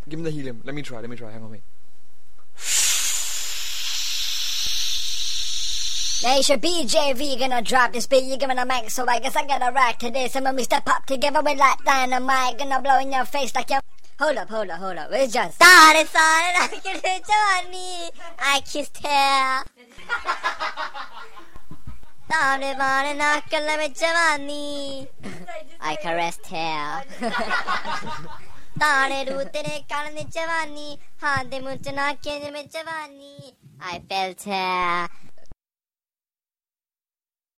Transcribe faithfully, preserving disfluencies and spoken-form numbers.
Give me the helium. Let me try. Let me try. Hang on, wait. Nation B J V gonna drop this beat, you giving a mic, so I guess I gotta rock today. So when we step up together, we like dynamite, gonna blow in your face like your... Hold up, hold up, hold up, it's just... Sorry, sorry, I can hit Johnny, I kissed her. Sorry, sorry, not gonna be Giovanni, I caressed her. Sorry, ru tere karne Giovanni, haan de munch na ke me Giovanni, I felt her.